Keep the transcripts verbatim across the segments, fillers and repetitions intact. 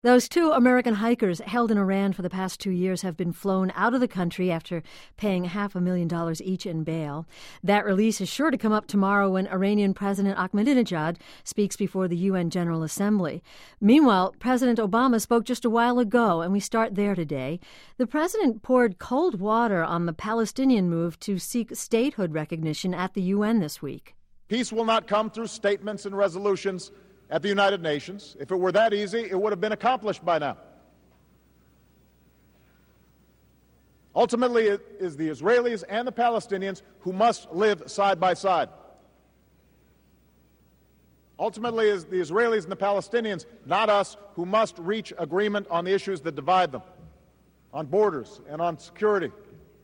Those two American hikers held in Iran for the past two years have been flown out of the country after paying half a million dollars each in bail. That release is sure to come up tomorrow when Iranian President Ahmadinejad speaks before the U N General Assembly. Meanwhile, President Obama spoke just a while ago, and we start there today. The president poured cold water on the Palestinian move to seek statehood recognition at the U N this week. Peace will not come through statements and resolutions at the United Nations. If it were that easy, it would have been accomplished by now. Ultimately, it is the Israelis and the Palestinians who must live side by side. Ultimately, it is the Israelis and the Palestinians, not us, who must reach agreement on the issues that divide them, on borders and on security,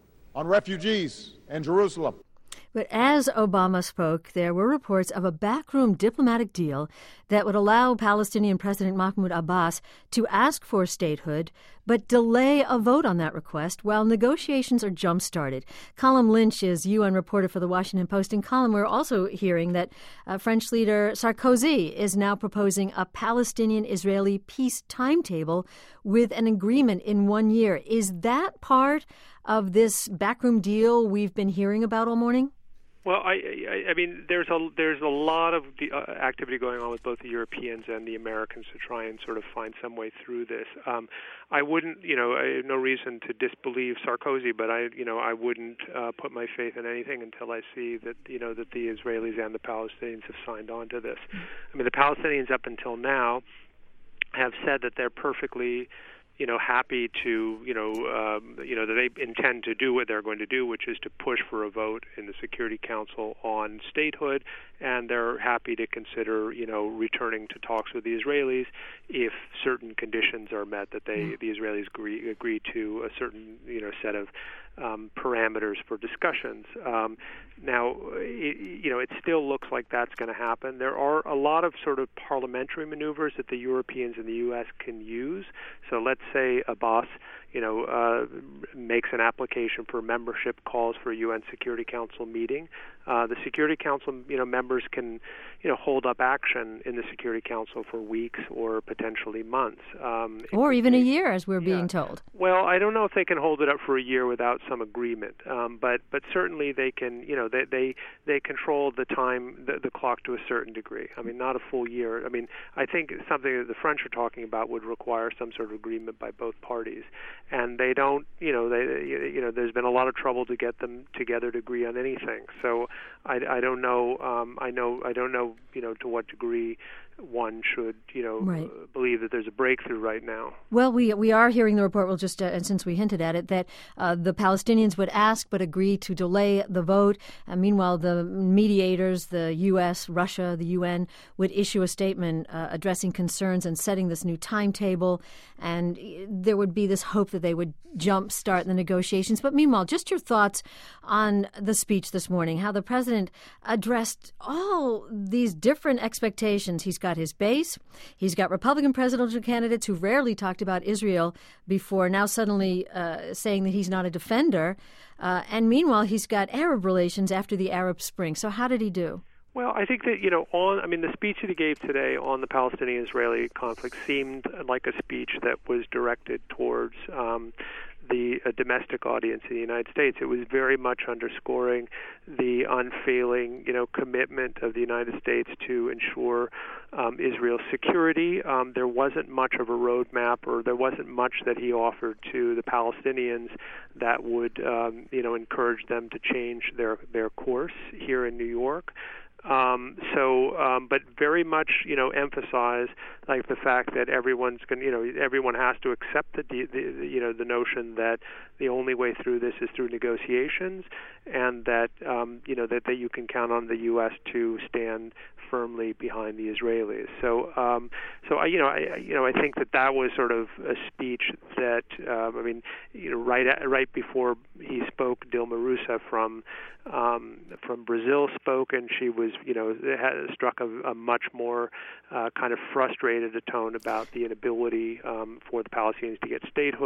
on refugees and Jerusalem. But as Obama spoke, there were reports of a backroom diplomatic deal that would allow Palestinian President Mahmoud Abbas to ask for statehood, but delay a vote on that request while negotiations are jump-started. Colm Lynch is U N reporter for The Washington Post. And Colm, we're also hearing that uh, French leader Sarkozy is now proposing a Palestinian-Israeli peace timetable with an agreement in one year. Is that part of this backroom deal we've been hearing about all morning? Well, I, I, I mean, there's a there's a lot of the, uh, activity going on with both the Europeans and the Americans to try and sort of find some way through this. Um, I wouldn't, you know, I have no reason to disbelieve Sarkozy, but I, you know, I wouldn't uh, put my faith in anything until I see that, you know, that the Israelis and the Palestinians have signed on to this. I mean, the Palestinians up until now have said that they're perfectly, you know, happy to, you know, um, you know, that they intend to do what they're going to do, which is to push for a vote in the Security Council on statehood, and they're happy to consider, you know, returning to talks with the Israelis if certain conditions are met, that they, the Israelis agree, agree to a certain, you know, set of um, parameters for discussions. Um, now, it, you know, it still looks like that's going to happen. There are a lot of sort of parliamentary maneuvers that the Europeans and the U S can use. So let's say Abbas, you know, uh, makes an application for membership, calls for a U N Security Council meeting. Uh, the Security Council, you know, members can, you know, hold up action in the Security Council for weeks or potentially months. Um, or even be, a year, as we're yeah. being told. Well, I don't know if they can hold it up for a year without some agreement, um, but but certainly they can, you know, they they, they control the time, the, the clock to a certain degree. I mean, not a full year. I mean, I think something that the French are talking about would require some sort of agreement by both parties. And they don't, you know, they, you know, there's been a lot of trouble to get them together to agree on anything. So I, I don't know, um, I know, I don't know, you know, to what degree one should, you know, right. uh, believe that there's a breakthrough right now. Well, we we are hearing the report, well, just uh, and since we hinted at it, that uh, the Palestinians would ask but agree to delay the vote. Uh, meanwhile, the mediators, the U S, Russia, the U N, would issue a statement uh, addressing concerns and setting this new timetable. And there would be this hope that they would jumpstart the negotiations. But meanwhile, just your thoughts on the speech this morning, how the president addressed all these different expectations. He's got his base. He's got Republican presidential candidates who rarely talked about Israel before, now suddenly uh, saying that he's not a defender. Uh, and meanwhile, he's got Arab relations after the Arab Spring. So how did he do? Well, I think that, you know, on, I mean, the speech that he gave today on the Palestinian-Israeli conflict seemed like a speech that was directed towards um, the uh, domestic audience in the United States. It was very much underscoring the unfailing, you know, commitment of the United States to ensure um, Israel's security. Um, there wasn't much of a roadmap, or there wasn't much that he offered to the Palestinians that would, um, you know, encourage them to change their, their course here in New York. Um, so, um, but very much, you know, emphasize like the fact that everyone's going, you know, everyone has to accept the, the, the, you know, the notion that the only way through this is through negotiations, and that, um, you know, that, that you can count on the U S to stand firmly behind the Israelis. So, um, so I, you know, I, you know, I think that that was sort of a speech that, um, I mean, you know, right at, right before he spoke, Dilma Rousseff from um, from Brazil spoke, and she was, you know, had struck a, a much more uh, kind of frustrated tone about the inability um, for the Palestinians to get statehood. Mm.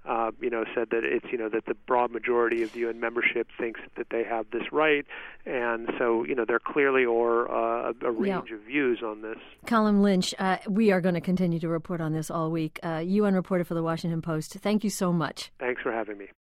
uh, you know, said that it's, you know, that the broad majority of the U N membership thinks that they have this right. And so, you know, there clearly are uh, a range yeah. of views on this. Colin Lynch, uh, we are going to continue to report on this all week. Uh, U N reporter for the Washington Post. Thank you so much. Thanks for having me.